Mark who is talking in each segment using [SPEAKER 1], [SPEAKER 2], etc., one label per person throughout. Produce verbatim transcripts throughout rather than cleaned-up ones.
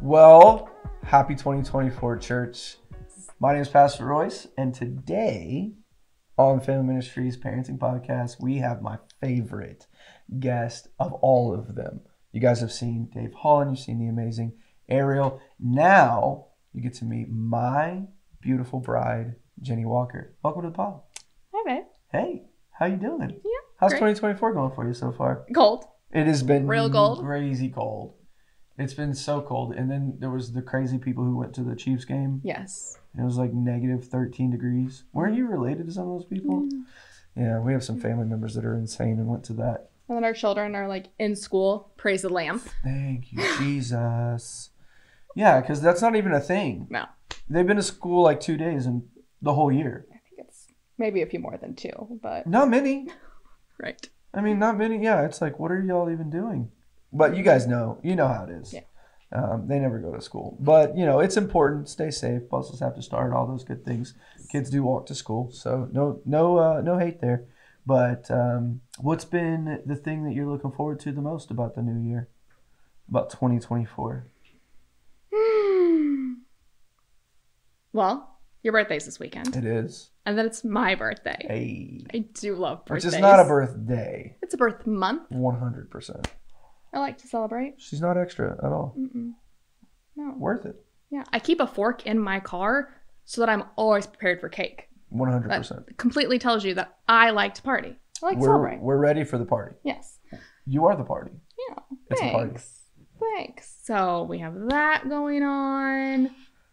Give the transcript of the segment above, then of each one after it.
[SPEAKER 1] Well, happy twenty twenty-four, church. My name is Pastor Royce, and today on Family Ministries Parenting Podcast, we have my favorite guest of all of them. You guys have seen Dave Holland, you've seen the amazing Ariel. Now you get to meet my beautiful bride, Jenny Walker. Welcome to the pod.
[SPEAKER 2] Hi, babe.
[SPEAKER 1] Hey, how you doing?
[SPEAKER 2] Yeah,
[SPEAKER 1] How's
[SPEAKER 2] great.
[SPEAKER 1] twenty twenty-four going for you so far?
[SPEAKER 2] Cold.
[SPEAKER 1] It has been
[SPEAKER 2] Real cold.
[SPEAKER 1] crazy cold. It's been so cold. And then there was the crazy people who went to the Chiefs game.
[SPEAKER 2] Yes.
[SPEAKER 1] It was like negative thirteen degrees. Weren't you related to some of those people?
[SPEAKER 2] Mm.
[SPEAKER 1] Yeah, we have some family members that are insane and went to that.
[SPEAKER 2] And then our children are like in school. Praise the Lamb.
[SPEAKER 1] Thank you, Jesus. Yeah, because that's not even a thing.
[SPEAKER 2] No.
[SPEAKER 1] They've been to school like two days and the whole year.
[SPEAKER 2] I think it's maybe a few more than two, but
[SPEAKER 1] Not many.
[SPEAKER 2] right.
[SPEAKER 1] I mean, not many. Yeah, it's like, what are y'all even doing? But you guys know. You know how it is.
[SPEAKER 2] Yeah.
[SPEAKER 1] Um, they never go to school. But, you know, it's important. Stay safe. Buses have to start. All those good things. Kids do walk to school. So no no, uh, no hate there. But um, what's been the thing that you're looking forward to the most about the new year? About twenty twenty-four?
[SPEAKER 2] Well, your birthday's this weekend.
[SPEAKER 1] It is.
[SPEAKER 2] And then it's my birthday.
[SPEAKER 1] Hey.
[SPEAKER 2] I do love birthdays.
[SPEAKER 1] Which is not a birthday.
[SPEAKER 2] It's a birth month.
[SPEAKER 1] one hundred percent.
[SPEAKER 2] I like to celebrate.
[SPEAKER 1] She's not extra at all.
[SPEAKER 2] Mm-mm. No.
[SPEAKER 1] Worth it.
[SPEAKER 2] Yeah. I keep a fork in my car so that I'm always prepared for cake.
[SPEAKER 1] one hundred percent.
[SPEAKER 2] That completely tells you that I like to party. I like to
[SPEAKER 1] We're,
[SPEAKER 2] celebrate.
[SPEAKER 1] we're ready for the party.
[SPEAKER 2] Yes.
[SPEAKER 1] You are the party.
[SPEAKER 2] Yeah.
[SPEAKER 1] It's a party.
[SPEAKER 2] Thanks. Thanks. So we have that going on.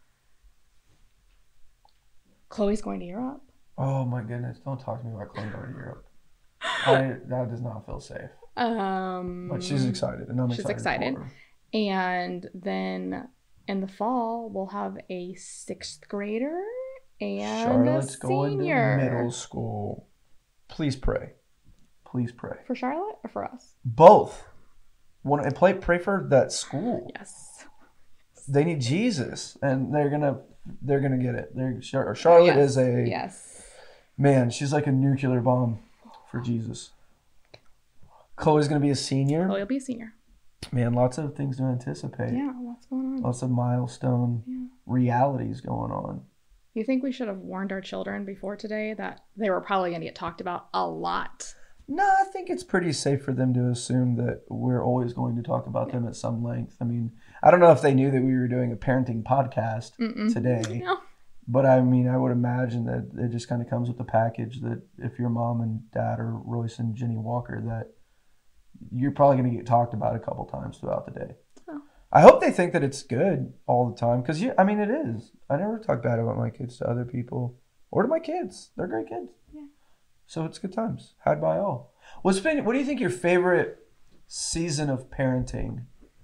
[SPEAKER 2] Chloe's going to Europe.
[SPEAKER 1] Oh my goodness! Don't talk to me about Chloe going to Europe. I, that does not feel safe.
[SPEAKER 2] Um,
[SPEAKER 1] But she's excited, and I'm
[SPEAKER 2] she's
[SPEAKER 1] excited.
[SPEAKER 2] excited.
[SPEAKER 1] For her.
[SPEAKER 2] And then in the fall, we'll have a sixth grader and
[SPEAKER 1] Charlotte's
[SPEAKER 2] a
[SPEAKER 1] going
[SPEAKER 2] senior.
[SPEAKER 1] to middle school. Please pray. Please pray.
[SPEAKER 2] For Charlotte or for us?
[SPEAKER 1] Both. Want to play? Pray for that school.
[SPEAKER 2] Yes.
[SPEAKER 1] They need Jesus, and they're gonna they're gonna get it. They're Char- Charlotte
[SPEAKER 2] yes.
[SPEAKER 1] is a
[SPEAKER 2] yes.
[SPEAKER 1] man. She's like a nuclear bomb for Jesus. Chloe's gonna be a senior.
[SPEAKER 2] Chloe will be a senior.
[SPEAKER 1] Man, lots of things to anticipate.
[SPEAKER 2] Yeah, what's going on?
[SPEAKER 1] Lots of milestone
[SPEAKER 2] Yeah.
[SPEAKER 1] realities going on.
[SPEAKER 2] You think we should have warned our children before today that they were probably going to get talked about a lot?
[SPEAKER 1] No, I think it's pretty safe for them to assume that we're always going to talk about them at some length. I mean, I don't know if they knew that we were doing a parenting podcast
[SPEAKER 2] Mm-mm.
[SPEAKER 1] today,
[SPEAKER 2] No.
[SPEAKER 1] but I mean, I would imagine that it just kind of comes with the package that if your mom and dad are Royce and Jenny Walker, that you're probably going to get talked about a couple times throughout the day.
[SPEAKER 2] Oh.
[SPEAKER 1] I hope they think that it's good all the time because, I mean, it is. I never talk bad about my kids to other people or to my kids. They're great kids.
[SPEAKER 2] Yeah.
[SPEAKER 1] So it's good times. Had by all. What's been, what do you think your favorite season of parenting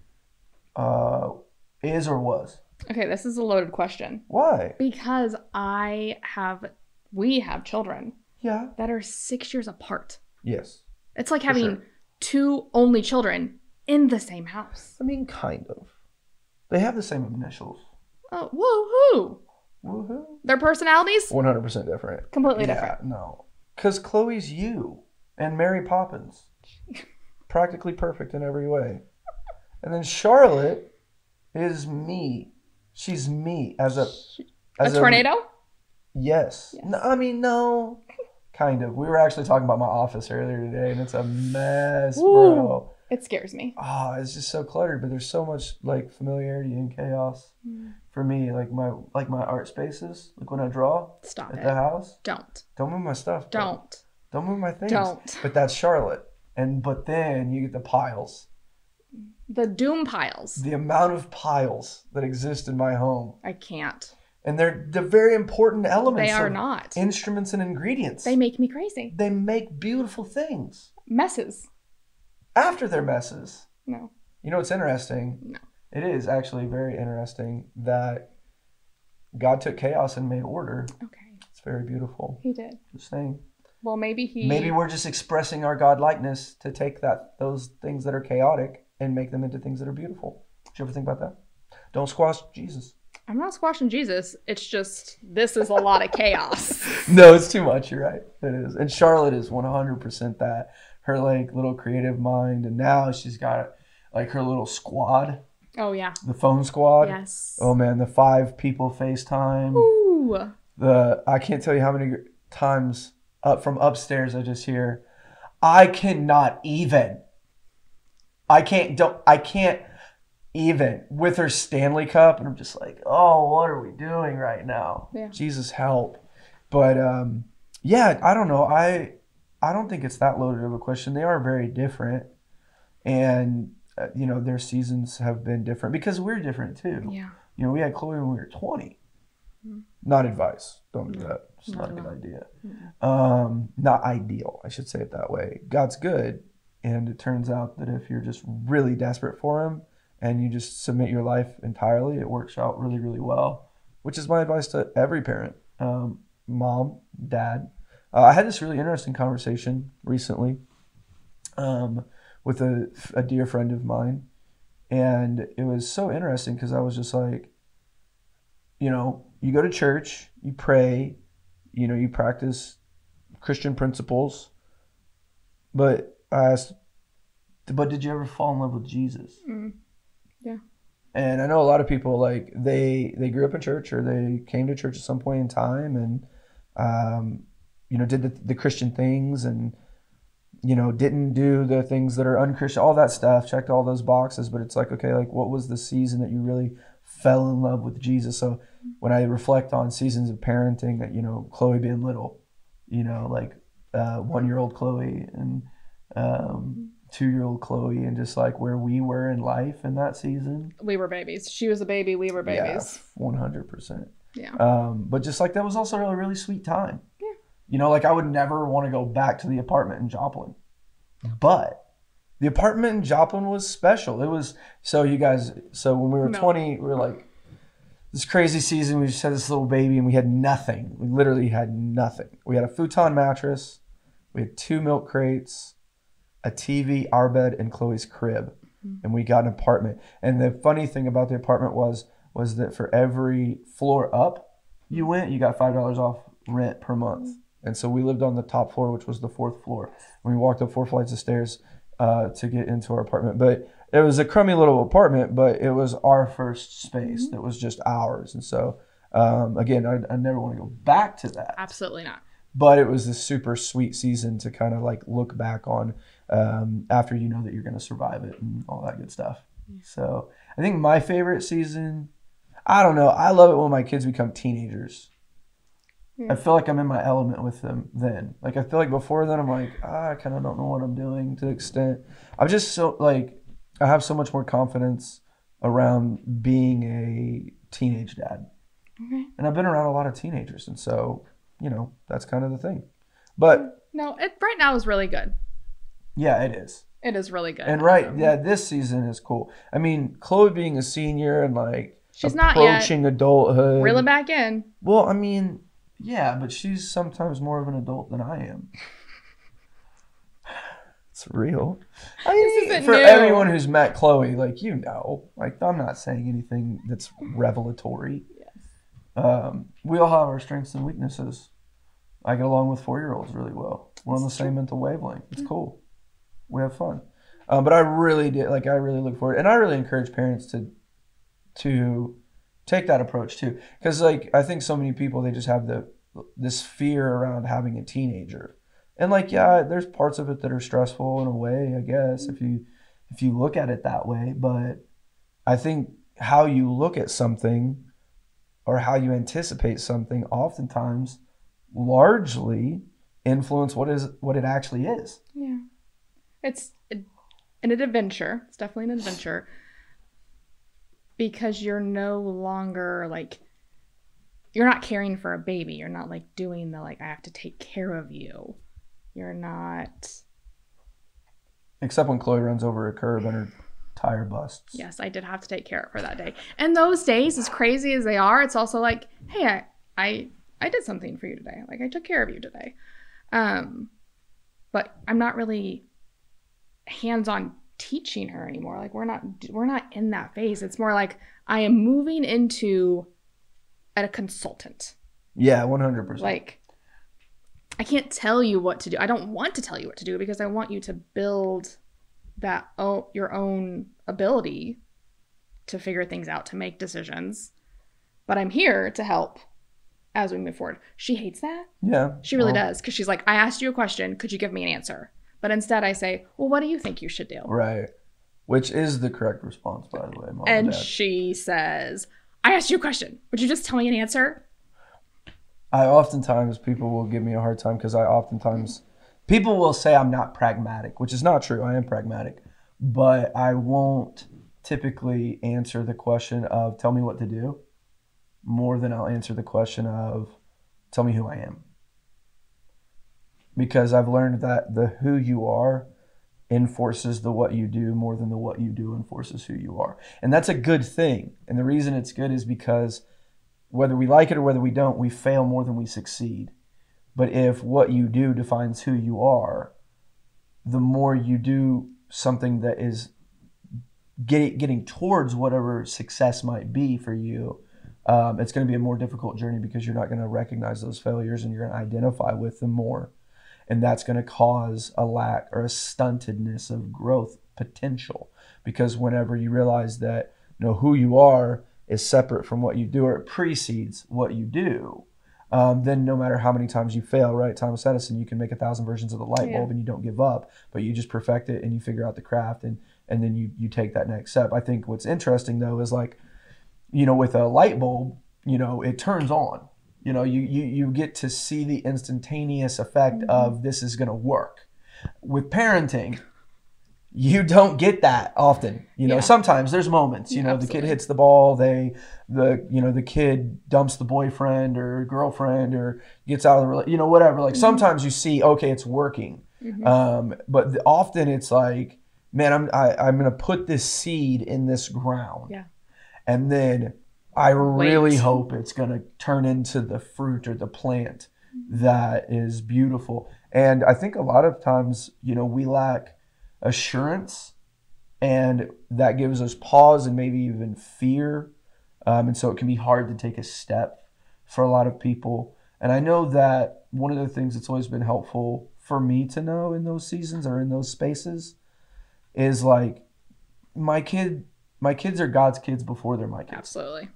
[SPEAKER 1] uh, is or was?
[SPEAKER 2] Okay, this is a loaded question.
[SPEAKER 1] Why?
[SPEAKER 2] Because I have, we have children
[SPEAKER 1] Yeah.
[SPEAKER 2] that are six years apart.
[SPEAKER 1] Yes.
[SPEAKER 2] It's like having
[SPEAKER 1] sure.
[SPEAKER 2] two only children in the same house.
[SPEAKER 1] I mean, kind of. They have the same initials.
[SPEAKER 2] Oh, woohoo!
[SPEAKER 1] Woohoo.
[SPEAKER 2] Their personalities?
[SPEAKER 1] one hundred percent different.
[SPEAKER 2] Completely
[SPEAKER 1] yeah,
[SPEAKER 2] different.
[SPEAKER 1] No. Because Chloe's you and Mary Poppins. Practically perfect in every way. And then Charlotte is me. She's me as a... As
[SPEAKER 2] a tornado?
[SPEAKER 1] Yes.
[SPEAKER 2] Yes.
[SPEAKER 1] No, I mean, no. Kind of. We were actually talking about my office earlier today, and it's a mess,
[SPEAKER 2] Ooh.
[SPEAKER 1] bro.
[SPEAKER 2] It scares me.
[SPEAKER 1] Oh, it's just so cluttered, but there's so much like familiarity and chaos
[SPEAKER 2] Mm.
[SPEAKER 1] for me. Like my like my art spaces, like when I draw
[SPEAKER 2] Stop
[SPEAKER 1] at
[SPEAKER 2] it.
[SPEAKER 1] the house.
[SPEAKER 2] Don't.
[SPEAKER 1] Don't move my stuff. bro.
[SPEAKER 2] Don't.
[SPEAKER 1] Don't move my things.
[SPEAKER 2] Don't.
[SPEAKER 1] But that's Charlotte. And but then you get the piles.
[SPEAKER 2] The doom piles.
[SPEAKER 1] The amount of piles that exist in my home.
[SPEAKER 2] I can't.
[SPEAKER 1] And they're they're very important elements.
[SPEAKER 2] They are
[SPEAKER 1] of
[SPEAKER 2] not.
[SPEAKER 1] Instruments and ingredients.
[SPEAKER 2] They make me crazy.
[SPEAKER 1] They make beautiful things.
[SPEAKER 2] Messes.
[SPEAKER 1] After their messes.
[SPEAKER 2] No.
[SPEAKER 1] You know what's interesting?
[SPEAKER 2] No.
[SPEAKER 1] It is actually very interesting that God took chaos and made order.
[SPEAKER 2] Okay.
[SPEAKER 1] It's very beautiful.
[SPEAKER 2] He did.
[SPEAKER 1] Just saying.
[SPEAKER 2] Well, maybe he...
[SPEAKER 1] Maybe we're just expressing our God likeness to take that those things that are chaotic and make them into things that are beautiful. Did you ever think about that? Don't squash Jesus.
[SPEAKER 2] I'm not squashing Jesus. It's just, this is a lot of chaos.
[SPEAKER 1] No, it's too much. You're right. It is. And Charlotte is one hundred percent that. Her like little creative mind. And now she's got like her little squad
[SPEAKER 2] Oh, yeah.
[SPEAKER 1] The phone squad.
[SPEAKER 2] Yes.
[SPEAKER 1] Oh, man, the five people FaceTime.
[SPEAKER 2] Ooh.
[SPEAKER 1] The I can't tell you how many times up from upstairs I just hear, I cannot even. I can't, don't, I can't even with her Stanley Cup. And I'm just like, oh, what are we doing right now?
[SPEAKER 2] Yeah.
[SPEAKER 1] Jesus, help. But, um, yeah, I don't know. I, I don't think it's that loaded of a question. They are very different. And, uh, you know, their seasons have been different because we're different too.
[SPEAKER 2] Yeah.
[SPEAKER 1] You know, we had Chloe when we were twenty.
[SPEAKER 2] Mm-hmm.
[SPEAKER 1] Not advice. Don't do
[SPEAKER 2] No,
[SPEAKER 1] that. It's not,
[SPEAKER 2] not
[SPEAKER 1] a good
[SPEAKER 2] at
[SPEAKER 1] idea.
[SPEAKER 2] Mm-hmm.
[SPEAKER 1] Um, not ideal. I should say it that way. God's good. And it turns out that if you're just really desperate for him and you just submit your life entirely, it works out really, really well, which is my advice to every parent, um, mom, dad. Uh, I had this really interesting conversation recently um, with a, a dear friend of mine. And it was so interesting because I was just like, you know, you go to church, you pray, you know, you practice Christian principles. But I asked, but did you ever fall in love with Jesus?
[SPEAKER 2] Mm. Yeah.
[SPEAKER 1] And I know a lot of people, like, they they grew up in church or they came to church at some point in time and, um, you know, did the, the Christian things and, you know, didn't do the things that are unchristian, all that stuff, checked all those boxes. But it's like, okay, like, what was the season that you really fell in love with Jesus? So when I reflect on seasons of parenting, that, you know, Chloe being little, you know, like uh, one-year-old Chloe and um, two-year-old Chloe, and just like where we were in life in that season.
[SPEAKER 2] We were babies. She was a baby. We were babies.
[SPEAKER 1] Yeah, one hundred percent.
[SPEAKER 2] Yeah.
[SPEAKER 1] Um, but just like that was also a really sweet time.
[SPEAKER 2] Yeah.
[SPEAKER 1] You know, like I would never want to go back to the apartment in Joplin. But the apartment in Joplin was special. It was, so you guys, so when we were
[SPEAKER 2] No.
[SPEAKER 1] twenty, we were like, this crazy season, we just had this little baby and we had nothing. We literally had nothing. We had a futon mattress. We had two milk crates, a T V, our bed, and Chloe's crib. Mm-hmm. And we got an apartment. And the funny thing about the apartment was, was that for every floor up you went, you got five dollars off rent per month. Mm-hmm. And so we lived on the top floor, which was the fourth floor. And we walked up four flights of stairs uh, to get into our apartment. But it was a crummy little apartment, but it was our first space. Mm-hmm. That was just ours. And so, um, again, I, I never want to go back to that.
[SPEAKER 2] Absolutely not.
[SPEAKER 1] But it was this super sweet season to kind of like look back on um, after you know that you're going to survive it and all that good stuff. Yeah. So I think my favorite season, I don't know. I love it when my kids become teenagers. Yeah. I feel like I'm in my element with them then. Like, I feel like before then I'm like, ah, I kind of don't know what I'm doing to the extent. I'm just so, like, I have so much more confidence around being a teenage dad.
[SPEAKER 2] Okay.
[SPEAKER 1] And I've been around a lot of teenagers. And so, you know, that's kind of the thing. But.
[SPEAKER 2] No, it right now is really good.
[SPEAKER 1] Yeah, it is.
[SPEAKER 2] It is really good.
[SPEAKER 1] And right, um, yeah, this season is cool. I mean, Chloe being a senior and, like,
[SPEAKER 2] she's
[SPEAKER 1] approaching
[SPEAKER 2] not yet.
[SPEAKER 1] Adulthood.
[SPEAKER 2] Reel it back in.
[SPEAKER 1] Well, I mean... Yeah, but she's sometimes more of an adult than I am. It's real. I mean,
[SPEAKER 2] this
[SPEAKER 1] for
[SPEAKER 2] new.
[SPEAKER 1] everyone who's met Chloe, like, you know, like, I'm not saying anything that's revelatory.
[SPEAKER 2] Yes.
[SPEAKER 1] Um, we all have our strengths and weaknesses. I get along with four-year-olds really well. We're on the
[SPEAKER 2] That's
[SPEAKER 1] same
[SPEAKER 2] true.
[SPEAKER 1] mental wavelength. It's
[SPEAKER 2] Yeah.
[SPEAKER 1] cool. We have fun. Um, but I really did, like, I really look forward, and I really encourage parents to, to take that approach too, because like I think so many people, they just have the this fear around having a teenager, and like yeah, there's parts of it that are stressful in a way, I guess, if you if you look at it that way. But I think how you look at something or how you anticipate something oftentimes largely influence what is what it actually is.
[SPEAKER 2] Yeah, it's an adventure. It's definitely an adventure. Because you're no longer like, you're not caring for a baby. You're not like doing the like, I have to take care of you. You're not.
[SPEAKER 1] Except when Chloe runs over a curb and her tire busts.
[SPEAKER 2] Yes, I did have to take care of her that day. And those days, as crazy as they are, it's also like, hey, I I, I did something for you today. Like, I took care of you today. Um, but I'm not really hands-on teaching her anymore. Like, we're not we're not in that phase. It's more like I am moving into a consultant.
[SPEAKER 1] Yeah, one hundred percent.
[SPEAKER 2] Like, I can't tell you what to do. I don't want to tell you what to do because I want you to build that oh, your own ability to figure things out, to make decisions. But I'm here to help as we move forward. She hates that.
[SPEAKER 1] Yeah.
[SPEAKER 2] She really
[SPEAKER 1] well,
[SPEAKER 2] does. Because she's like, I asked you a question. Could you give me an answer? But instead I say, well, what do you think you should do?
[SPEAKER 1] Right. Which is the correct response, by the way, Mom
[SPEAKER 2] And
[SPEAKER 1] and Dad.
[SPEAKER 2] she says, I asked you a question. Would you just tell me an answer?
[SPEAKER 1] I oftentimes, people will give me a hard time because I oftentimes, people will say I'm not pragmatic, which is not true. I am pragmatic. But I won't typically answer the question of tell me what to do more than I'll answer the question of tell me who I am. Because I've learned that the who you are enforces the what you do more than the what you do enforces who you are. And that's a good thing. And the reason it's good is because whether we like it or whether we don't, we fail more than we succeed. But if what you do defines who you are, the more you do something that is get, getting towards whatever success might be for you, um, it's going to be a more difficult journey because you're not going to recognize those failures and you're going to identify with them more. And that's going to cause a lack or a stuntedness of growth potential. Because whenever you realize that, you know, who you are is separate from what you do, or it precedes what you do, um, then no matter how many times you fail, right? Thomas Edison, you can make a thousand versions of the light bulb
[SPEAKER 2] Yeah.
[SPEAKER 1] and you don't give up, but you just perfect it and you figure out the craft and, and then you, you take that next step. I think what's interesting though is like, you know, with a light bulb, you know, it turns on. You know, you, you, you get to see the instantaneous effect
[SPEAKER 2] Mm-hmm.
[SPEAKER 1] of this is going to work. With parenting, you don't get that often. You know,
[SPEAKER 2] Yeah.
[SPEAKER 1] sometimes there's moments, you know, the
[SPEAKER 2] Absolutely.
[SPEAKER 1] kid hits the ball, they, the, you know, the kid dumps the boyfriend or girlfriend or gets out of the, rela- you know, whatever. Like
[SPEAKER 2] Mm-hmm.
[SPEAKER 1] sometimes you see, okay, it's working.
[SPEAKER 2] Mhm.
[SPEAKER 1] Um, but the, often it's like, man, I'm, I, I'm going to put this seed in this ground.
[SPEAKER 2] Yeah.
[SPEAKER 1] And then I really
[SPEAKER 2] Wait.
[SPEAKER 1] hope it's going to turn into the fruit or the plant that is beautiful. And I think a lot of times, you know, we lack assurance, and that gives us pause and maybe even fear. Um, and so it can be hard to take a step for a lot of people. And I know that one of the things that's always been helpful for me to know in those seasons or in those spaces is like my kid, my kids are God's kids before they're my kids.
[SPEAKER 2] Absolutely.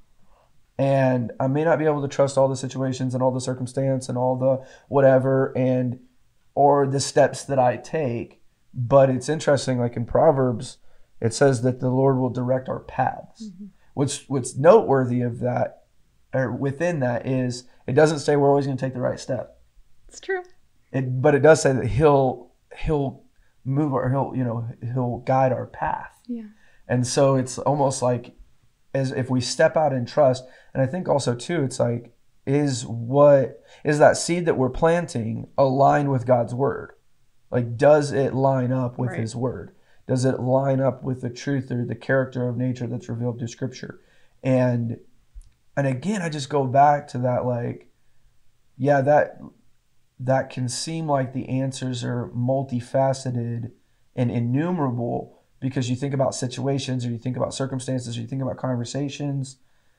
[SPEAKER 1] And I may not be able to trust all the situations and all the circumstance and all the whatever and or the steps that I take. But it's interesting, like in Proverbs, it says that the Lord will direct our paths.
[SPEAKER 2] Mm-hmm.
[SPEAKER 1] What's what's noteworthy of that, or within that, is it doesn't say we're always going to take the right step.
[SPEAKER 2] It's true.
[SPEAKER 1] It, but it does say that He'll He'll move or He'll you know He'll guide our path.
[SPEAKER 2] Yeah.
[SPEAKER 1] And so it's almost like as if we step out in trust. And I think also too, it's like, is what is that seed that we're planting aligned with God's word? Like, does it line up with
[SPEAKER 2] Right.
[SPEAKER 1] his word? Does it line up with the truth or the character of nature that's revealed through scripture? And, and again, I just go back to that, like, yeah, that, that can seem like the answers are multifaceted and innumerable, because you think about situations or you think about circumstances or you think about conversations,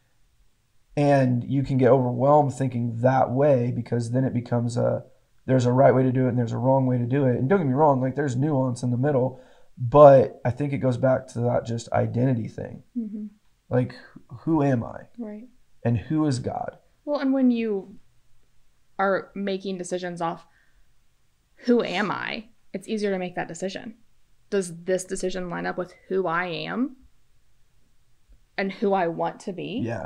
[SPEAKER 1] and you can get overwhelmed thinking that way, because then it becomes a, there's a right way to do it and there's a wrong way to do it. And don't get me wrong, like there's nuance in the middle, but I think it goes back to that just identity thing.
[SPEAKER 2] Mm-hmm.
[SPEAKER 1] Like, who am I?
[SPEAKER 2] Right.
[SPEAKER 1] And who is God?
[SPEAKER 2] Well, and when you are making decisions off who am I, it's easier to make that decision. Does this decision line up with who I am and who I want to be?
[SPEAKER 1] Yeah.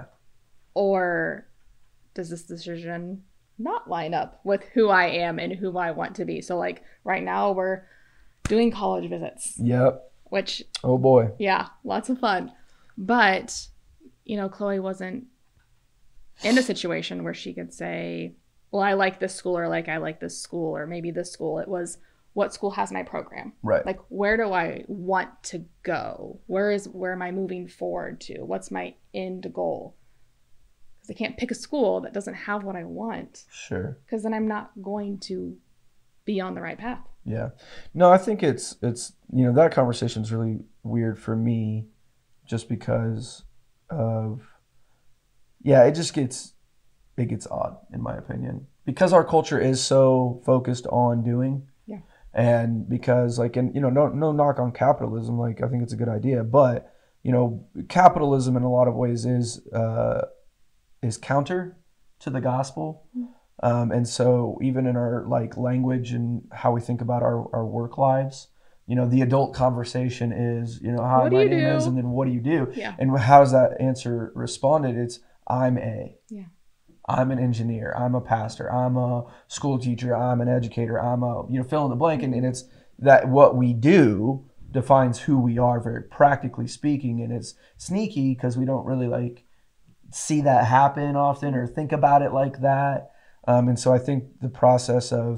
[SPEAKER 2] Or does this decision not line up with who I am and who I want to be? So like right now we're doing college visits,
[SPEAKER 1] Yep.
[SPEAKER 2] which,
[SPEAKER 1] Oh boy.
[SPEAKER 2] yeah, lots of fun. But, you know, Chloe wasn't in a situation where she could say, well, I like this school, or like I like this school, or maybe this school. It was, what school has my program?
[SPEAKER 1] Right.
[SPEAKER 2] Like, where do I want to go? Where is, where am I moving forward to? What's my end goal? Because I can't pick a school that doesn't have what I want,
[SPEAKER 1] Sure.
[SPEAKER 2] because then I'm not going to be on the right path.
[SPEAKER 1] Yeah. No, I think it's, it's, you know, that conversation is really weird for me just because of, yeah, it just gets, it gets odd in my opinion, because our culture is so focused on doing.
[SPEAKER 2] Yeah.
[SPEAKER 1] And because like, and you know, no, no knock on capitalism. Like, I think it's a good idea, but you know, capitalism in a lot of ways is uh, is counter to the gospel. Um, and so even in our like language and how we think about our, our work lives, you know, the adult conversation is, you know, hi,
[SPEAKER 2] What do
[SPEAKER 1] my
[SPEAKER 2] you
[SPEAKER 1] name
[SPEAKER 2] do?
[SPEAKER 1] is, and then what do you do?
[SPEAKER 2] Yeah.
[SPEAKER 1] And how does that answer responded? It's I'm a.
[SPEAKER 2] Yeah.
[SPEAKER 1] I'm an engineer. I'm a pastor. I'm a school teacher. I'm an educator. I'm a, you know, fill in the blank. And, and it's that what we do defines who we are, very practically speaking. And it's sneaky because we don't really like see that happen often or think about it like that. Um, and so I think the process of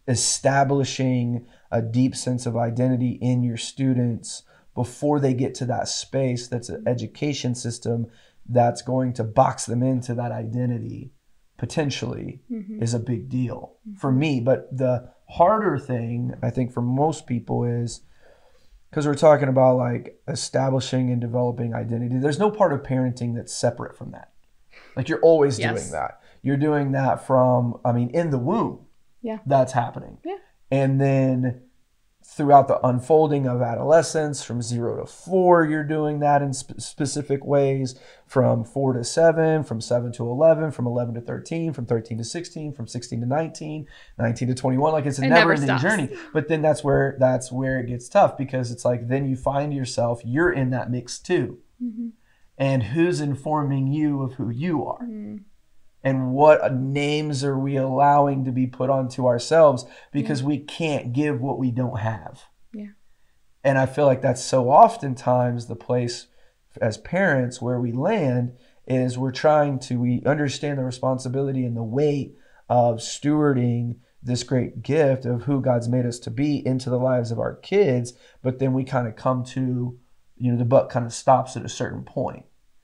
[SPEAKER 1] establishing a deep sense of identity in your students before they get to that space that's an education system that's going to box them into that identity potentially mm-hmm. is a big deal mm-hmm. for me. But the harder thing, I think, for most people is because we're talking about like establishing and developing identity. There's no part of parenting that's separate from that. Like you're always yes. doing that. You're doing that from, I mean, in the womb.
[SPEAKER 2] Yeah.
[SPEAKER 1] That's happening.
[SPEAKER 2] Yeah.
[SPEAKER 1] And then throughout the unfolding of adolescence, from zero to four, you're doing that in sp- specific ways. From four to seven, from seven to eleven, from eleven to thirteen, from thirteen to sixteen, from sixteen to nineteen, nineteen to twenty-one. Like it's a
[SPEAKER 2] it
[SPEAKER 1] never-ending
[SPEAKER 2] never
[SPEAKER 1] journey. But then that's where that's where it gets tough because it's like then you find yourself you're in that mix too,
[SPEAKER 2] mm-hmm.
[SPEAKER 1] and who's informing you of who you are.
[SPEAKER 2] Mm-hmm.
[SPEAKER 1] And what names are we allowing to be put onto ourselves because yeah. we can't give what we don't have.
[SPEAKER 2] Yeah.
[SPEAKER 1] And I feel like that's so oftentimes the place as parents where we land is we're trying to, we understand the responsibility and the weight of stewarding this great gift of who God's made us to be into the lives of our kids. But then we kind of come to, you know, the buck kind of stops at a certain point.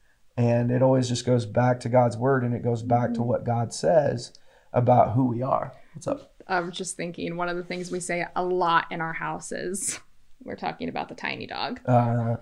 [SPEAKER 1] And it always just goes back to God's word and it goes back mm-hmm. to what God says about who we are. What's up?
[SPEAKER 2] I was just thinking one of the things we say a lot in our house is we're talking about the tiny dog.
[SPEAKER 1] Uh,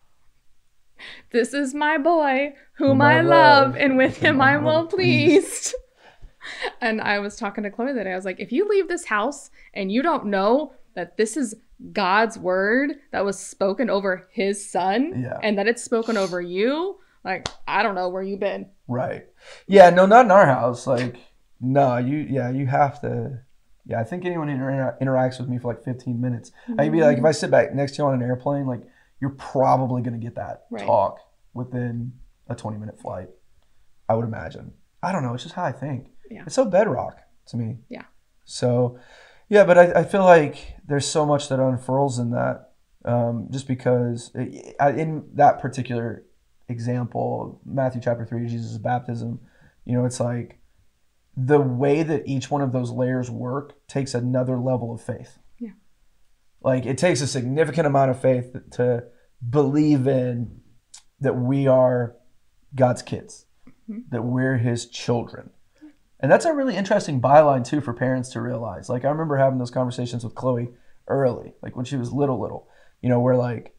[SPEAKER 2] this is my boy whom, whom I, I love, love and with him I'm well pleased. And I was talking to Chloe that day. I was like, if you leave this house and you don't know that this is God's word that was spoken over his son
[SPEAKER 1] yeah.
[SPEAKER 2] and that it's spoken over you, like, I don't know where you've been.
[SPEAKER 1] Right. Yeah, no, not in our house. Like, no, you, yeah, you have to, yeah, I think anyone who inter- interacts with me for like fifteen minutes, mm-hmm. I'd be like, if I sit back next to you on an airplane, like, you're probably going to get that right. talk within a twenty minute flight, I would imagine. I don't know. It's just how I think.
[SPEAKER 2] Yeah.
[SPEAKER 1] It's so bedrock to me.
[SPEAKER 2] Yeah.
[SPEAKER 1] So, yeah, but I, I feel like there's so much that unfurls in that um, just because it, in that particular example, Matthew chapter three, Jesus' baptism, you know, it's like the way that each one of those layers work takes another level of faith.
[SPEAKER 2] Yeah.
[SPEAKER 1] Like it takes a significant amount of faith to believe in that we are God's kids, mm-hmm. that we're his children. And that's a really interesting byline too for parents to realize. Like I remember having those conversations with Chloe early, like when she was little, little, you know, where like,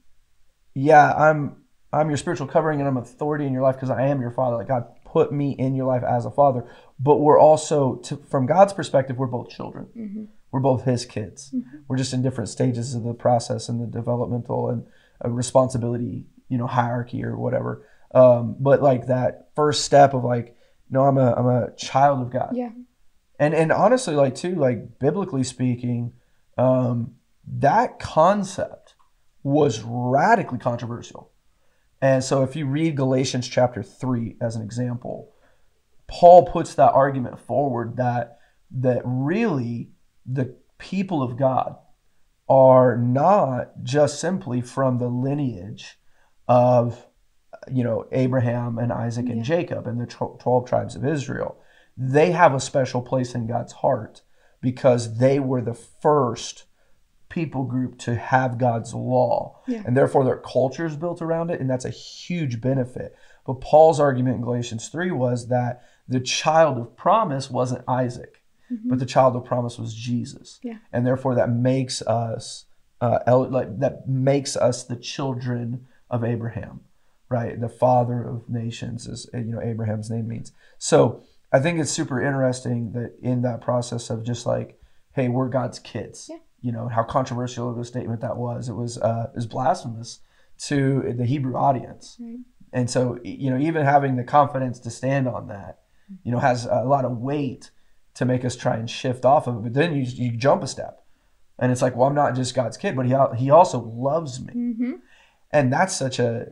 [SPEAKER 1] yeah, I'm, I'm your spiritual covering and I'm authority in your life because I am your father. Like God put me in your life as a father. But we're also, to, from God's perspective, we're both children.
[SPEAKER 2] Mm-hmm.
[SPEAKER 1] We're both his kids.
[SPEAKER 2] Mm-hmm. We're
[SPEAKER 1] just in different stages of the process and the developmental and uh, responsibility, you know, hierarchy or whatever. Um, but like that first step of like, no, I'm a I'm a child of God.
[SPEAKER 2] Yeah.
[SPEAKER 1] And and honestly, like too, like biblically speaking, um, that concept was radically controversial. And so if you read Galatians chapter three as an example, Paul puts that argument forward that that really the people of God are not just simply from the lineage of, you know, Abraham and Isaac and yeah. Jacob and the twelve tribes of Israel. They have a special place in God's heart because they were the first people group to have God's law.
[SPEAKER 2] Yeah.
[SPEAKER 1] And therefore their culture is built around it, and that's a huge benefit. But Paul's argument in Galatians three was that the child of promise wasn't Isaac, mm-hmm. but the child of promise was Jesus.
[SPEAKER 2] Yeah.
[SPEAKER 1] And therefore that makes us uh, el- like that makes us the children of Abraham, right? The father of nations is, you know, Abraham's name means. So I think it's super interesting that in that process of just like, hey, we're God's kids.
[SPEAKER 2] Yeah.
[SPEAKER 1] You know, how controversial of a statement that was. It was uh, it was blasphemous to the Hebrew audience.
[SPEAKER 2] Right.
[SPEAKER 1] And so, you know, even having the confidence to stand on that, you know, has a lot of weight to make us try and shift off of it. But then you, you jump a step and it's like, well, I'm not just God's kid, but he, he also loves me.
[SPEAKER 2] Mm-hmm.
[SPEAKER 1] And that's such a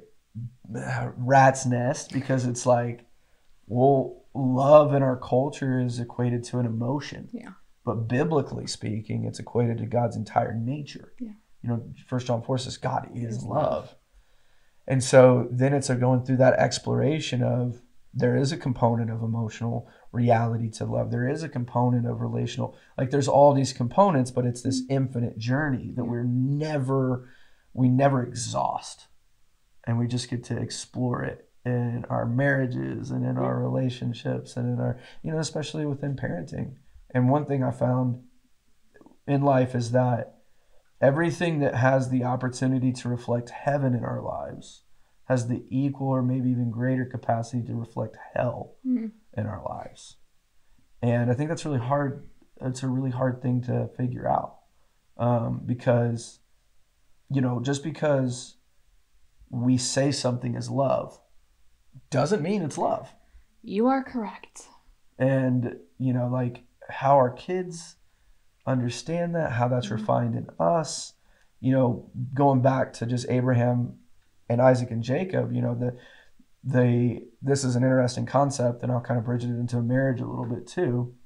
[SPEAKER 1] rat's nest, because it's like, well, love in our culture is equated to an emotion.
[SPEAKER 2] Yeah.
[SPEAKER 1] But biblically speaking, it's equated to God's entire nature.
[SPEAKER 2] Yeah.
[SPEAKER 1] You know, First John four says God is
[SPEAKER 2] Is
[SPEAKER 1] love.
[SPEAKER 2] love.
[SPEAKER 1] And so then it's a going through that exploration of, there is a component of emotional reality to love. There is a component of relational, like there's all these components, but it's this infinite journey that we're never, we never exhaust. And we just get to explore it in our marriages and in our relationships and in our, you know, especially within parenting. And one thing I found in life is that everything that has the opportunity to reflect heaven in our lives has the equal or maybe even greater capacity to reflect hell mm. in our lives. And I think that's really hard. It's a really hard thing to figure out, um, because, you know, just because we say something is love doesn't mean it's love.
[SPEAKER 2] You are correct.
[SPEAKER 1] And, you know, like how our kids understand that, how that's mm-hmm. refined in us, you know, going back to just Abraham and Isaac and Jacob, you know, the, the, this is an interesting concept, and I'll kind of bridge it into marriage a little bit too.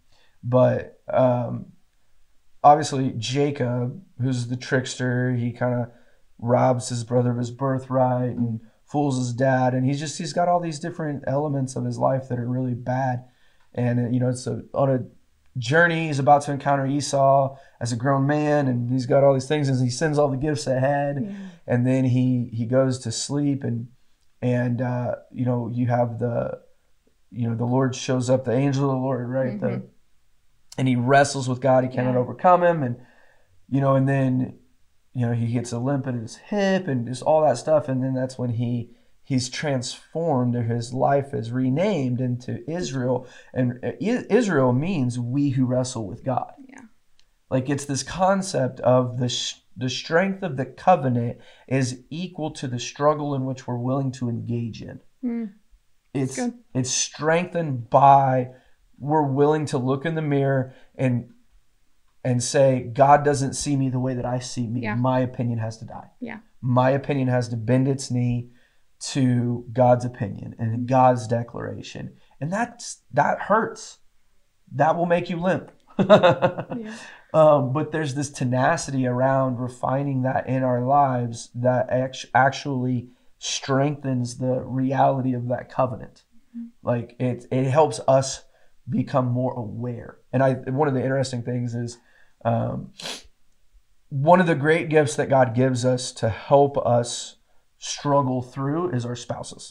[SPEAKER 1] But um, obviously Jacob, who's the trickster, he kind of robs his brother of his birthright and fools his dad. And he's just, he's got all these different elements of his life that are really bad. And, you know, it's a, on a journey, he's about to encounter Esau as a grown man, and he's got all these things, and he sends all the gifts ahead. Yeah. And then he, he goes to sleep, and, and, uh, you know, you have the, you know, the Lord shows up, the angel of the Lord, right? Mm-hmm. The, and he wrestles with God. He cannot yeah. overcome him. And, you know, and then, you know, he gets a limp in his hip and just all that stuff. And then that's when he, he's transformed, or his life is renamed into Israel. And Israel means we who wrestle with God.
[SPEAKER 2] Yeah.
[SPEAKER 1] Like it's this concept of the, sh- the strength of the covenant is equal to the struggle in which we're willing to engage in. Mm. It's, Good. It's strengthened by, we're willing to look in the mirror and and say, God doesn't see me the way that I see me. Yeah. My opinion has to die.
[SPEAKER 2] Yeah.
[SPEAKER 1] My opinion has to bend its knee to God's opinion and God's declaration. And that's, that hurts. That will make you limp. yeah. um, but there's this tenacity around refining that in our lives that act- actually strengthens the reality of that covenant. Mm-hmm. Like it, it helps us become more aware. And I, one of the interesting things is, um, one of the great gifts that God gives us to help us struggle through is our spouses.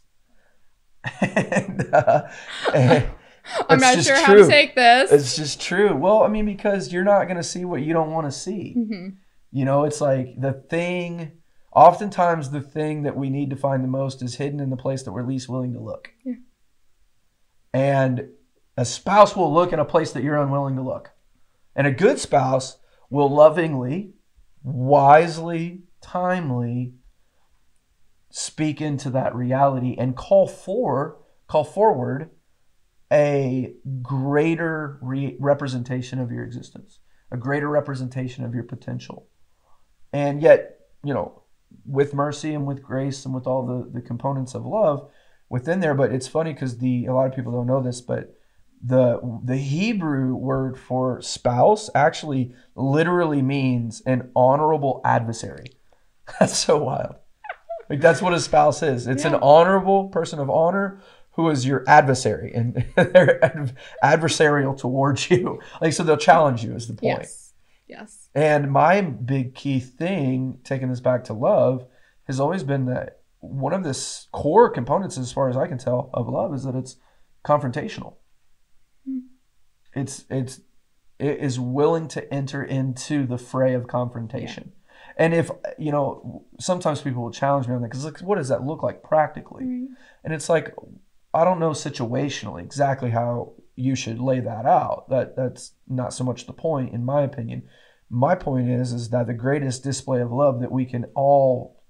[SPEAKER 1] and, uh, and
[SPEAKER 2] I'm not sure true. how to take this.
[SPEAKER 1] It's just true. Well, I mean, because you're not going to see what you don't want to see. Mm-hmm. You know, it's like the thing, oftentimes the thing that we need to find the most is hidden in the place that we're least willing to look. Yeah. And a spouse will look in a place that you're unwilling to look. And a good spouse will lovingly, wisely, timely speak into that reality and call for, call forward a greater re- representation of your existence, a greater representation of your potential. And yet, you know, with mercy and with grace and with all the, the components of love within there. But it's funny because the a lot of people don't know this, but The the Hebrew word for spouse actually literally means an honorable adversary. That's so wild. Like that's what a spouse is. It's yeah. an honorable person of honor who is your adversary, and they're ad- adversarial towards you. Like so they'll challenge you is the point.
[SPEAKER 2] Yes. Yes.
[SPEAKER 1] And my big key thing, taking this back to love, has always been that one of the core components, as far as I can tell, of love is that it's confrontational. It's it's it is willing to enter into the fray of confrontation. Yeah. And if, you know, sometimes people will challenge me on that because like, what does that look like practically? Mm-hmm. And it's like, I don't know situationally exactly how you should lay that out. That that's not so much the point, in my opinion. My point is, is that the greatest display of love that we can all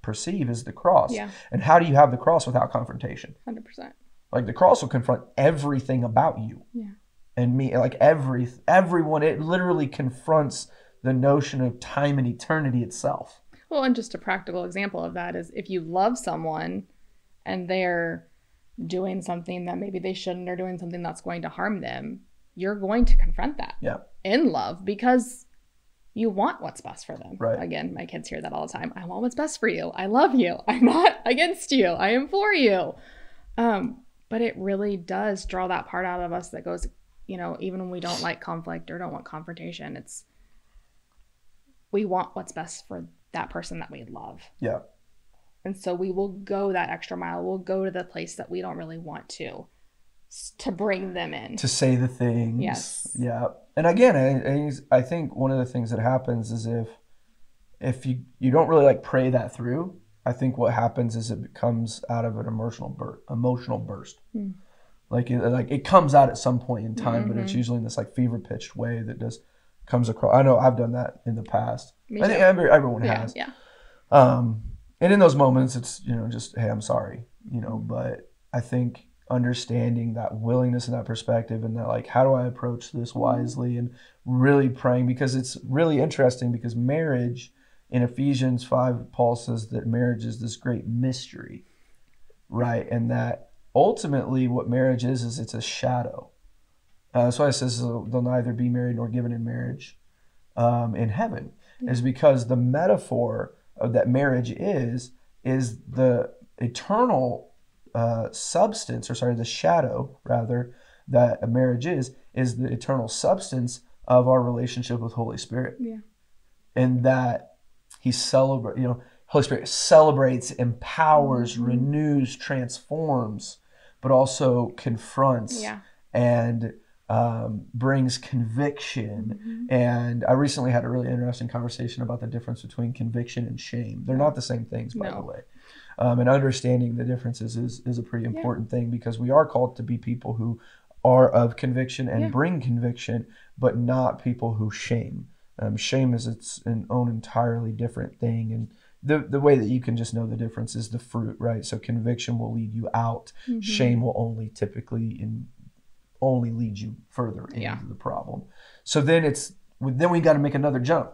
[SPEAKER 1] perceive is the cross.
[SPEAKER 2] Yeah.
[SPEAKER 1] And how do you have the cross without confrontation?
[SPEAKER 2] one hundred percent.
[SPEAKER 1] Like the cross will confront everything about you.
[SPEAKER 2] Yeah.
[SPEAKER 1] And me, like every everyone, it literally confronts the notion of time and eternity itself.
[SPEAKER 2] Well, and just a practical example of that is if you love someone and they're doing something that maybe they shouldn't, or doing something that's going to harm them, you're going to confront that
[SPEAKER 1] Yeah.
[SPEAKER 2] in love because you want what's best for them.
[SPEAKER 1] Right.
[SPEAKER 2] Again, my kids hear that all the time. I want what's best for you. I love you. I'm not against you. I am for you. Um, but it really does draw that part out of us that goes, you know, even when we don't like conflict or don't want confrontation, it's we want what's best for that person that we love.
[SPEAKER 1] Yeah.
[SPEAKER 2] And so we will go that extra mile. We'll go to the place that we don't really want to, to bring them in.
[SPEAKER 1] To say the things.
[SPEAKER 2] Yes.
[SPEAKER 1] Yeah. And again, I, I think one of the things that happens is if if you, you don't really like pray that through, I think what happens is it comes out of an emotional burst. Emotional burst. Hmm. Like it, like it comes out at some point in time, mm-hmm. but it's usually in this like fever pitched way that just comes across. I know I've done that in the past.
[SPEAKER 2] Me
[SPEAKER 1] I think every, everyone
[SPEAKER 2] yeah,
[SPEAKER 1] has.
[SPEAKER 2] Yeah.
[SPEAKER 1] Um, and in those moments, it's, you know, just, hey, I'm sorry, you know, but I think understanding that willingness and that perspective and that, like, how do I approach this wisely, and really praying, because it's really interesting because marriage in Ephesians five, Paul says that marriage is this great mystery, right? And that ultimately what marriage is, is it's a shadow. Uh, that's why it says they'll neither be married nor given in marriage um, in heaven, mm-hmm. is because the metaphor of that marriage is, is the eternal uh, substance, or sorry, the shadow rather, that a marriage is, is the eternal substance of our relationship with Holy Spirit.
[SPEAKER 2] Yeah.
[SPEAKER 1] And that he celebrates, you know, Holy Spirit celebrates, empowers, mm-hmm. renews, transforms, but also confronts
[SPEAKER 2] yeah.
[SPEAKER 1] and um, brings conviction. Mm-hmm. And I recently had a really interesting conversation about the difference between conviction and shame. They're not the same things, by
[SPEAKER 2] no.
[SPEAKER 1] the way. Um, and understanding the differences is, is a pretty important yeah. thing, because we are called to be people who are of conviction and yeah. bring conviction, but not people who shame. Um, shame is its an own entirely different thing. And the the way that you can just know the difference is the fruit, right? So conviction will lead you out. Mm-hmm. Shame will only typically in only lead you further into
[SPEAKER 2] yeah.
[SPEAKER 1] the problem. So then it's then we got to make another jump.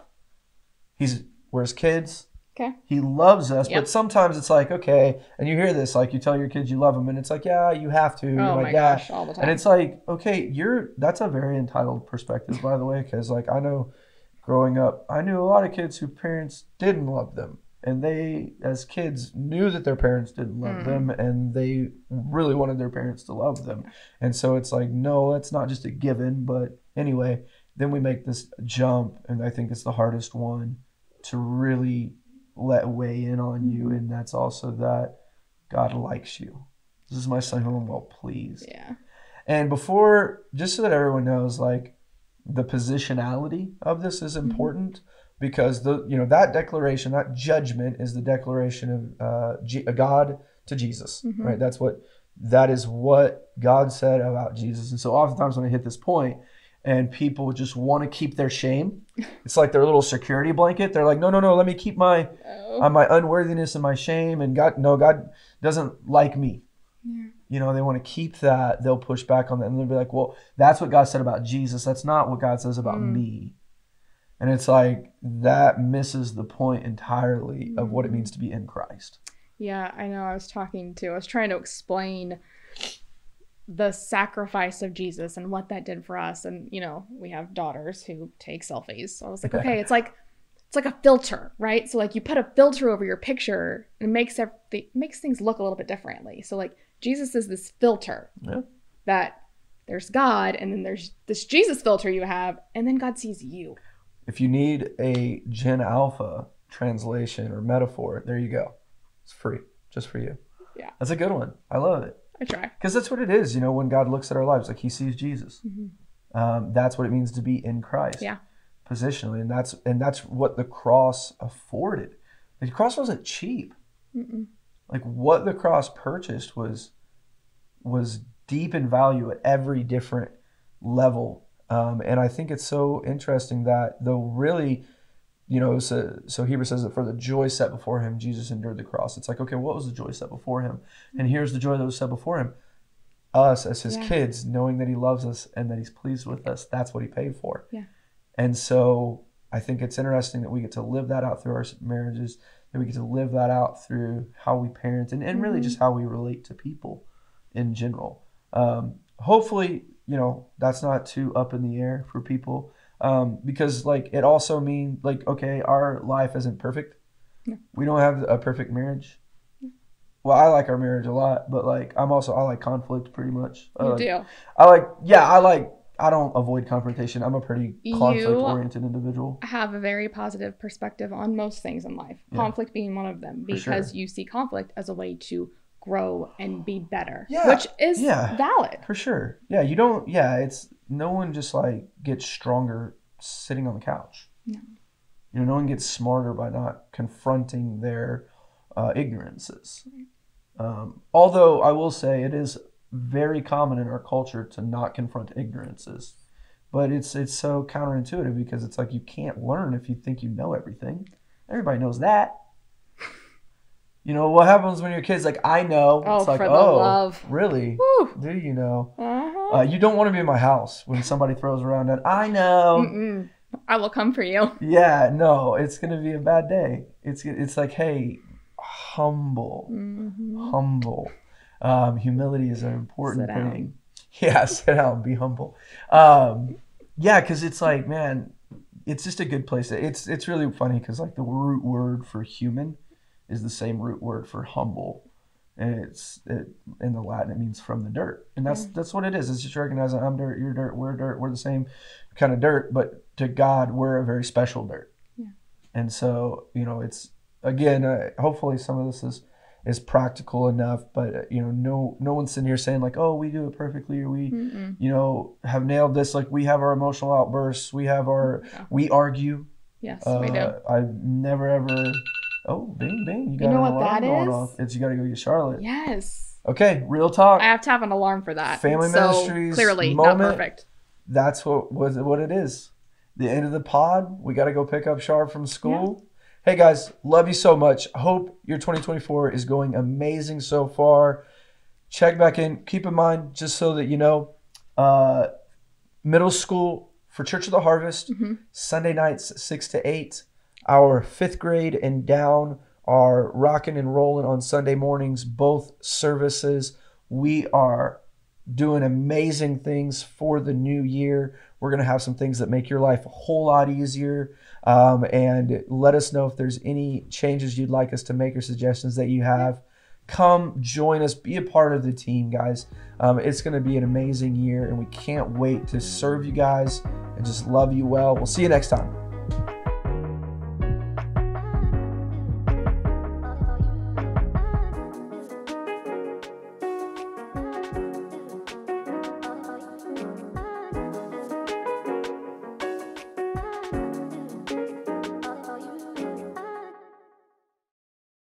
[SPEAKER 1] He's where's kids?
[SPEAKER 2] Okay.
[SPEAKER 1] He loves us,
[SPEAKER 2] yep.
[SPEAKER 1] but sometimes it's like, okay, and you hear this, like you tell your kids you love them, and it's like, yeah, you have to.
[SPEAKER 2] Oh
[SPEAKER 1] you're
[SPEAKER 2] my
[SPEAKER 1] like,
[SPEAKER 2] gosh,
[SPEAKER 1] yeah.
[SPEAKER 2] all the time.
[SPEAKER 1] And it's like, okay, you're that's a very entitled perspective, by the way, because like I know growing up, I knew a lot of kids whose parents didn't love them, and they, as kids, knew that their parents didn't love mm. them, and they really wanted their parents to love them. And so it's like, no, that's not just a given. But anyway, then we make this jump, and I think it's the hardest one to really let weigh in on you, and that's also that God likes you. This is my son whom I'm well pleased.
[SPEAKER 2] Yeah.
[SPEAKER 1] And before, just so that everyone knows, like the positionality of this is important, mm-hmm. because the you know that declaration, that judgment, is the declaration of uh, G- God to Jesus, mm-hmm. right? That's what that is what God said about Jesus. And so oftentimes when I hit this point, and people just want to keep their shame, it's like their little security blanket. They're like, no, no, no, let me keep my
[SPEAKER 2] oh.
[SPEAKER 1] uh, my unworthiness and my shame. And God, no, God doesn't like me.
[SPEAKER 2] Yeah.
[SPEAKER 1] You know, they want to keep that. They'll push back on that. And they'll be like, well, that's what God said about Jesus. That's not what God says about mm. me. And it's like, that misses the point entirely mm. of what it means to be in Christ.
[SPEAKER 2] Yeah, I know. I was talking to, I was trying to explain the sacrifice of Jesus and what that did for us. And, you know, we have daughters who take selfies. So I was like, okay, it's like, it's like a filter, right? So like you put a filter over your picture and it makes everything, makes things look a little bit differently. So like Jesus is this filter
[SPEAKER 1] yeah.
[SPEAKER 2] that there's God, and then there's this Jesus filter you have, and then God sees you.
[SPEAKER 1] If you need a Gen Alpha translation or metaphor, there you go. It's free, just for you.
[SPEAKER 2] Yeah.
[SPEAKER 1] That's a good one. I love it.
[SPEAKER 2] I try.
[SPEAKER 1] Because that's what it is, you know, when God looks at our lives, like he sees Jesus.
[SPEAKER 2] Mm-hmm.
[SPEAKER 1] Um, that's what it means to be in Christ.
[SPEAKER 2] Yeah.
[SPEAKER 1] Positionally. And that's and that's what the cross afforded. The cross wasn't cheap.
[SPEAKER 2] Mm-mm.
[SPEAKER 1] Like what the cross purchased was was deep in value at every different level. Um, and I think it's so interesting that though really you know, so, so Hebrews says that for the joy set before him, Jesus endured the cross. It's like, okay, what was the joy set before him? And here's the joy that was set before him. Us as his
[SPEAKER 2] Yeah.
[SPEAKER 1] kids, knowing that he loves us and that he's pleased with us. That's what he paid for.
[SPEAKER 2] Yeah.
[SPEAKER 1] And so I think it's interesting that we get to live that out through our marriages, that we get to live that out through how we parent and, and really
[SPEAKER 2] Mhm.
[SPEAKER 1] just how we relate to people in general. Um, hopefully, you know, that's not too up in the air for people. Um, because like it also means like, okay, our life isn't perfect.
[SPEAKER 2] No.
[SPEAKER 1] We don't have a perfect marriage. Well, I like our marriage a lot, but like I'm also I like conflict pretty much. I
[SPEAKER 2] You
[SPEAKER 1] like,
[SPEAKER 2] do.
[SPEAKER 1] I like yeah, I like I don't avoid confrontation. I'm a pretty
[SPEAKER 2] You-
[SPEAKER 1] conflict oriented individual.
[SPEAKER 2] Have a very positive perspective on most things in life.
[SPEAKER 1] Yeah.
[SPEAKER 2] Conflict being one of them,
[SPEAKER 1] For
[SPEAKER 2] because
[SPEAKER 1] sure.
[SPEAKER 2] you see conflict as a way to grow and be better,
[SPEAKER 1] Yeah.
[SPEAKER 2] which is
[SPEAKER 1] Yeah.
[SPEAKER 2] valid.
[SPEAKER 1] For sure. Yeah, you don't yeah, it's no one just like gets stronger sitting on the couch.
[SPEAKER 2] No.
[SPEAKER 1] You know, no one gets smarter by not confronting their uh, ignorances. Um, although I will say it is very common in our culture to not confront ignorances, but it's it's so counterintuitive because it's like you can't learn if you think you know everything. Everybody knows that. You know what happens when your kid's like, I know.
[SPEAKER 2] Oh,
[SPEAKER 1] it's like,
[SPEAKER 2] for the
[SPEAKER 1] oh,
[SPEAKER 2] love.
[SPEAKER 1] really?
[SPEAKER 2] Whew.
[SPEAKER 1] Do you know?
[SPEAKER 2] Uh-huh.
[SPEAKER 1] Uh, you don't want to be in my house when somebody throws around that. I know.
[SPEAKER 2] Mm-mm. I will come for you.
[SPEAKER 1] Yeah, no, it's gonna be a bad day. It's it's like, hey, humble,
[SPEAKER 2] Mhm.
[SPEAKER 1] humble. Um, humility is an important
[SPEAKER 2] Sit down.
[SPEAKER 1] thing. Yeah, sit down, be humble. Um, yeah, because it's like, man, it's just a good place. It's it's really funny because like the root word for human is the same root word for humble, and it's it, in the Latin it means from the dirt, and that's
[SPEAKER 2] Mm.
[SPEAKER 1] that's what it is. It's just recognizing I'm dirt, you're dirt, we're dirt, we're the same kind of dirt, but to God we're a very special dirt.
[SPEAKER 2] Yeah.
[SPEAKER 1] And so you know it's again, uh, hopefully some of this is is practical enough, but uh, you know no no one's sitting here saying like, oh, we do it perfectly, or we
[SPEAKER 2] Mm-mm.
[SPEAKER 1] you know have nailed this. Like we have our emotional outbursts, we have our
[SPEAKER 2] Yeah.
[SPEAKER 1] we argue.
[SPEAKER 2] Yes,
[SPEAKER 1] Uh,
[SPEAKER 2] we do.
[SPEAKER 1] I've never ever. Oh, bing, bing! You got
[SPEAKER 2] know
[SPEAKER 1] an
[SPEAKER 2] what
[SPEAKER 1] alarm
[SPEAKER 2] that
[SPEAKER 1] going
[SPEAKER 2] is?
[SPEAKER 1] off. It's you got to go get Charlotte.
[SPEAKER 2] Yes.
[SPEAKER 1] Okay, real talk.
[SPEAKER 2] I have to have an alarm for that.
[SPEAKER 1] Family
[SPEAKER 2] so
[SPEAKER 1] Ministries
[SPEAKER 2] clearly not
[SPEAKER 1] moment.
[SPEAKER 2] perfect.
[SPEAKER 1] That's what was what it is. The end of the pod. We got to go pick up Char from school. Hey guys, love you so much. Hope your twenty twenty-four is going amazing so far. Check back in. Keep in mind, just so that you know, uh, middle school for Church of the Harvest,
[SPEAKER 2] Mhm.
[SPEAKER 1] Sunday nights six to eight. Our fifth grade and down are rocking and rolling on Sunday mornings, both services. We are doing amazing things for the new year. We're going to have some things that make your life a whole lot easier. Um, and let us know if there's any changes you'd like us to make or suggestions that you have. Come join us. Be a part of the team, guys. Um, it's going to be an amazing year, and we can't wait to serve you guys and just love you well. We'll see you next time.